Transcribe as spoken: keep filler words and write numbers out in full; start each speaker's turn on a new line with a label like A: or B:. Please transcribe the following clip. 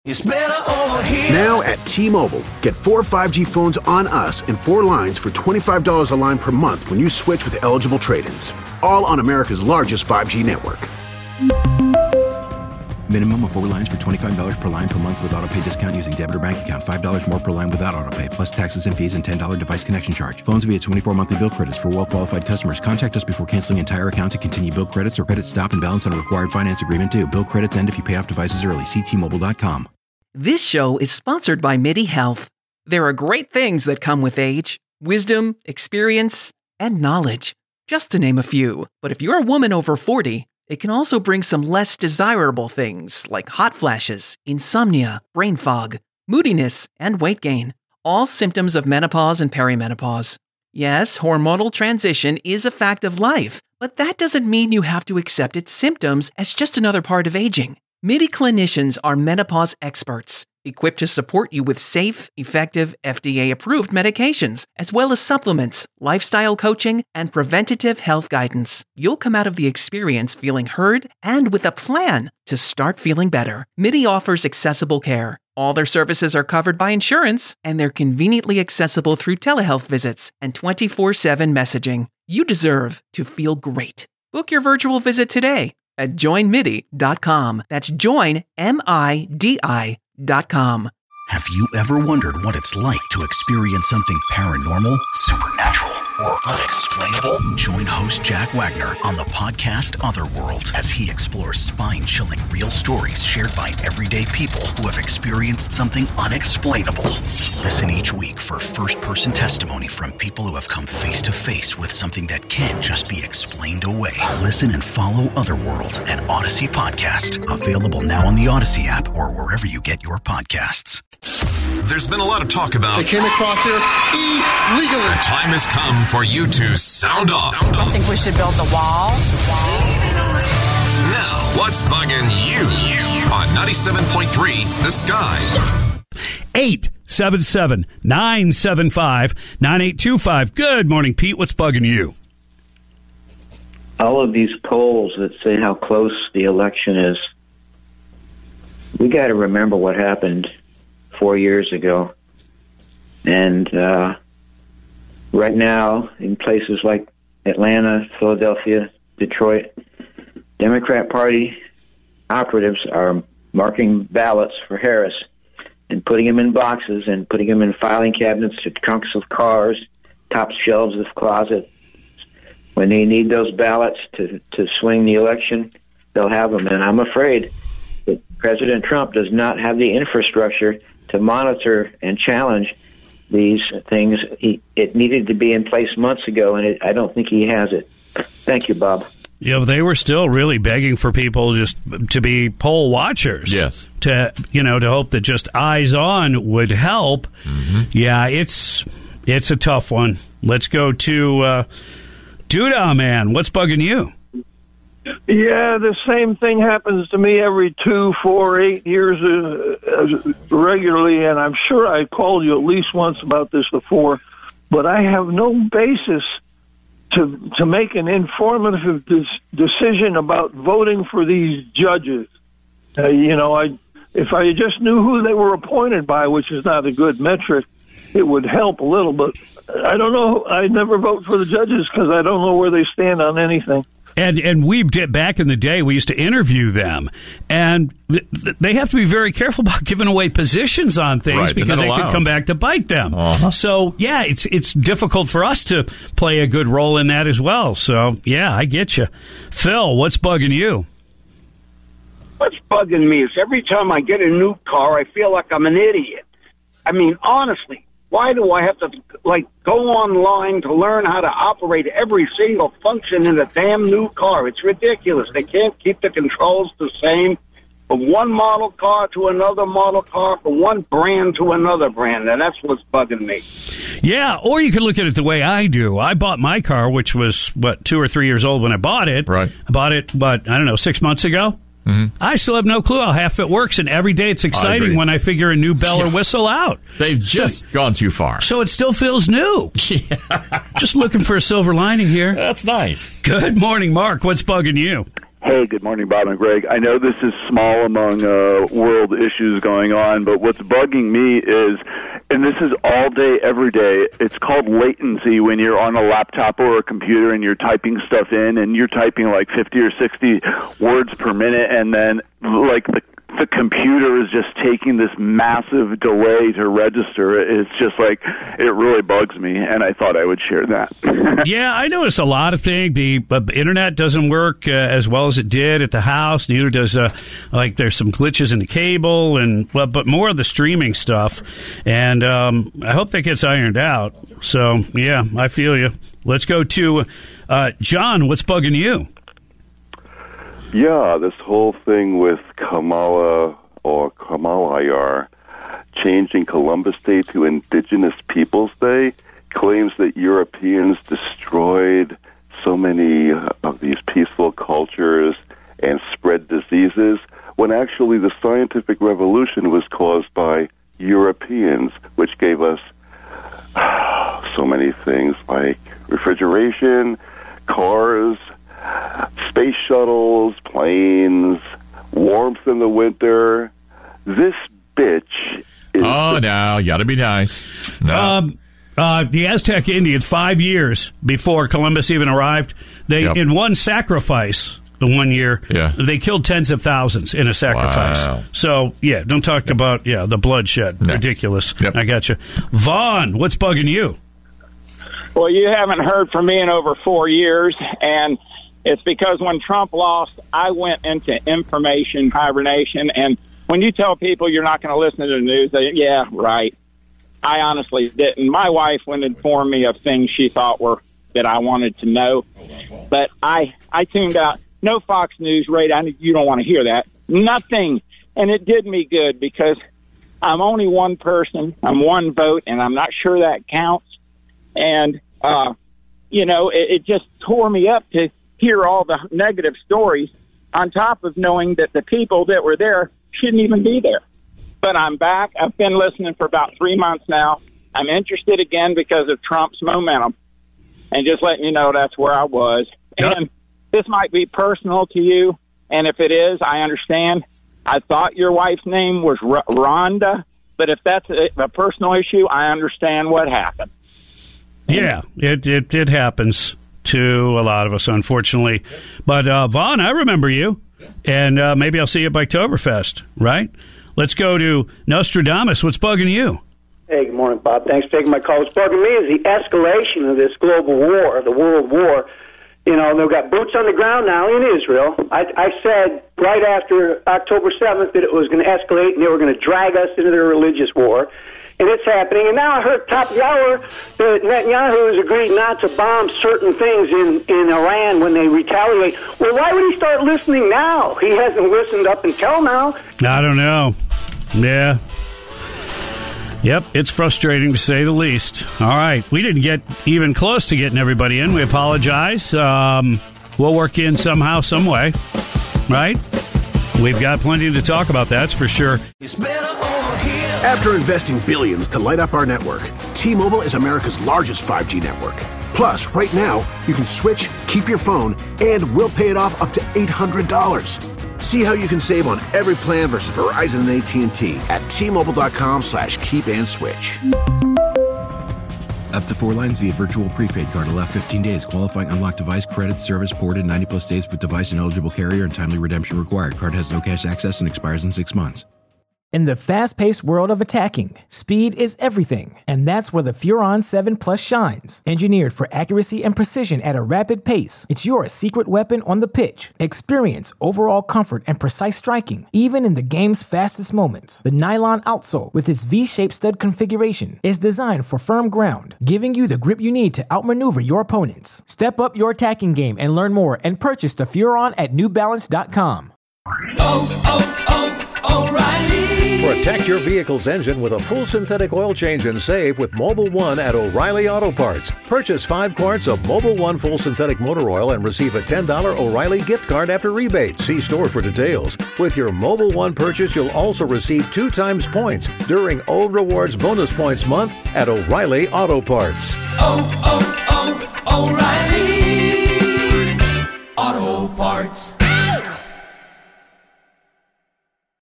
A: It's better over here.
B: Now at T-Mobile, get four five G phones on us and four lines for twenty-five dollars a line per month when you switch with eligible trade-ins. All on America's largest five G network.
C: Minimum of four lines for twenty-five dollars per line per month with autopay discount using debit or bank account. five dollars more per line without autopay, plus taxes and fees and ten dollars device connection charge. Phones via twenty-four monthly bill credits for well-qualified customers. Contact us before canceling entire account to continue bill credits or credit stop and balance on a required finance agreement due. Bill credits end if you pay off devices early. See T Mobile dot com.
D: This show is sponsored by MIDI Health. There are great things that come with age. Wisdom, experience, and knowledge. Just to name a few. But if you're a woman over forty, it can also bring some less desirable things like hot flashes, insomnia, brain fog, moodiness, and weight gain. All symptoms of menopause and perimenopause. Yes, hormonal transition is a fact of life, but that doesn't mean you have to accept its symptoms as just another part of aging. MIDI clinicians are menopause experts, equipped to support you with safe, effective, F D A-approved medications, as well as supplements, lifestyle coaching, and preventative health guidance. You'll come out of the experience feeling heard and with a plan to start feeling better. MIDI offers accessible care. All their services are covered by insurance, and they're conveniently accessible through telehealth visits and twenty-four seven messaging. You deserve to feel great. Book your virtual visit today at join midi dot com. That's join, M I D I dot com.
E: Have you ever wondered what it's like to experience something paranormal, supernatural, or unexplainable? Join host Jack Wagner on the podcast Otherworld as he explores spine-chilling real stories shared by everyday people who have experienced something unexplainable. Listen each week for first-person testimony from people who have come face-to-face with something that can't just be explained away. Listen and follow Otherworld, an Odyssey podcast. Available now on the Odyssey app or wherever you get your podcasts.
F: There's been a lot of talk about
G: they came across here illegally.
F: The time has come for you to sound off.
H: I think we should build the wall.
F: Now, what's bugging you? You on ninety-seven point three The Sky.
I: eight seven seven, nine seven five, nine eight two five. Good morning, Pete. What's bugging you?
J: All of these polls that say how close the election is, we got to remember what happened four years ago. And uh, right now, in places like Atlanta, Philadelphia, Detroit, Democrat Party operatives are marking ballots for Harris and putting them in boxes and putting them in filing cabinets to trunks of cars, top shelves of closets. When they need those ballots to, to swing the election, they'll have them. And I'm afraid that President Trump does not have the infrastructure to monitor and challenge these things. He, it needed to be in place months ago, and it, I don't think he has it. Thank you, Bob.
I: Yeah, but they were still really begging for people just to be poll watchers.
K: Yes.
I: To, you know, to hope that just eyes on would help.
K: Mm-hmm.
I: Yeah, it's it's a tough one. Let's go to uh, Doodah Man. What's bugging you?
L: Yeah, the same thing happens to me every two, four, eight years uh, regularly, and I'm sure I called you at least once about this before, but I have no basis to to make an informative des- decision about voting for these judges. Uh, you know, I if I just knew who they were appointed by, which is not a good metric, it would help a little, but I don't know. I never vote for the judges because I don't know where they stand on anything.
I: And and we did back in the day, we used to interview them, and they have to be very careful about giving away positions on things
K: right,
I: because they could come back to bite them. Uh-huh. So, yeah, it's it's difficult for us to play a good role in that as well. So, yeah, I get you. Phil, what's bugging you?
M: What's bugging me is every time I get a new car, I feel like I'm an idiot. I mean, honestly. Why do I have to, like, go online to learn how to operate every single function in a damn new car? It's ridiculous. They can't keep the controls the same from one model car to another model car, from one brand to another brand, and that's what's bugging me.
I: Yeah, or you can look at it the way I do. I bought my car, which was, what, two or three years old when I bought it.
K: Right.
I: I bought it, what, I don't know, six months ago? Mm-hmm. I still have no clue how half it works, and every day it's exciting I when I figure a new bell or whistle out.
K: They've just so, gone too far.
I: So it still feels new. Yeah. Just looking for a silver lining here.
K: That's nice.
I: Good morning, Mark. What's bugging you?
A: Hey, good morning, Bob and Greg. I know this is small among uh, world issues going on, but what's bugging me is, and this is all day, every day, it's called latency when you're on a laptop or a computer and you're typing stuff in, and you're typing like fifty or sixty words per minute, and then like the the computer is just taking this massive delay to register. It's just like, it really bugs me, and I thought I would share that.
I: Yeah, I notice a lot of things. The uh, internet doesn't work uh, as well as it did at the house. Neither does, uh, like, there's some glitches in the cable, and well, but more of the streaming stuff. And um, I hope that gets ironed out. So, yeah, I feel you. Let's go to uh, John. What's bugging you?
N: Yeah, this whole thing with Kamala or Kamalayar changing Columbus Day to Indigenous Peoples Day claims that Europeans destroyed so many of these peaceful cultures and spread diseases, when actually the scientific revolution was caused by Europeans, which gave us so many things like refrigeration, cars, space shuttles, planes, warmth in the winter. This bitch is...
K: Oh,
N: the-
K: no, you got to be nice. No.
I: Um, uh, the Aztec Indians, five years before Columbus even arrived, they
K: Yep.
I: in one sacrifice, the one year,
K: Yeah.
I: they killed tens of thousands in a sacrifice.
K: Wow.
I: So, yeah, don't talk about, yeah, the bloodshed.
K: No.
I: Ridiculous.
K: Yep.
I: I got you. Vaughn, what's bugging you?
O: Well, you haven't heard from me in over four years, and it's because when Trump lost, I went into information hibernation. And when you tell people you're not going to listen to the news, they, yeah, right. I honestly didn't. My wife would inform me of things she thought were that I wanted to know. But I, I tuned out. No Fox News radio. I, you don't want to hear that. Nothing. And it did me good because I'm only one person. I'm one vote, and I'm not sure that counts. And, uh, you know, it, it just tore me up to hear all the negative stories on top of knowing that the people that were there shouldn't even be there. But I'm back. I've been listening for about three months now. I'm interested again because of Trump's momentum. And just letting you know that's where I was.
I: Yep.
O: And this might be personal to you, and if it is, I understand. I thought your wife's name was R- Rhonda, but if that's a, a personal issue, I understand what happened.
I: Yeah, it, it, it happens to a lot of us, unfortunately. But, uh, Vaughn, I remember you, and uh, maybe I'll see you at Biketoberfest, right? Let's go to Nostradamus. What's bugging you?
P: Hey, good morning, Bob. Thanks for taking my call. What's bugging me is the escalation of this global war, the world war. You know, they've got boots on the ground now in Israel. I, I said right after October seventh that it was going to escalate and they were going to drag us into their religious war. And it's happening. And now I heard top of the hour that Netanyahu has agreed not to bomb certain things in, in Iran when they retaliate. Well, why would he start listening now? He hasn't listened up until now.
I: I don't know. Yeah. Yep, it's frustrating to say the least. All right, we didn't get even close to getting everybody in. We apologize. Um, we'll work in somehow, some way, right? We've got plenty to talk about, that's for sure.
B: After investing billions to light up our network, T-Mobile is America's largest five G network. Plus, right now, you can switch, keep your phone, and we'll pay it off up to eight hundred dollars. See how you can save on every plan versus Verizon and A T and T at T-Mobile.com slash keep and switch.
C: Up to four lines via virtual prepaid card. Allow fifteen days. Qualifying unlocked device credit service ported ninety plus days with device and eligible carrier and timely redemption required. Card has no cash access and expires in six months.
Q: In the fast-paced world of attacking, speed is everything, and that's where the Furon seven Plus shines. Engineered for accuracy and precision at a rapid pace, it's your secret weapon on the pitch. Experience overall comfort and precise striking, even in the game's fastest moments. The nylon outsole, with its V-shaped stud configuration, is designed for firm ground, giving you the grip you need to outmaneuver your opponents. Step up your attacking game and learn more and purchase the Furon at New Balance dot com.
R: Oh, oh, oh, O'Reilly! Protect your vehicle's engine with a full synthetic oil change and save with Mobil one at O'Reilly Auto Parts. Purchase five quarts of Mobil one full synthetic motor oil and receive a ten dollars O'Reilly gift card after rebate. See store for details. With your Mobil one purchase, you'll also receive two times points during O Rewards Bonus Points Month at O'Reilly Auto Parts.
S: Oh, oh, oh, O'Reilly Auto Parts.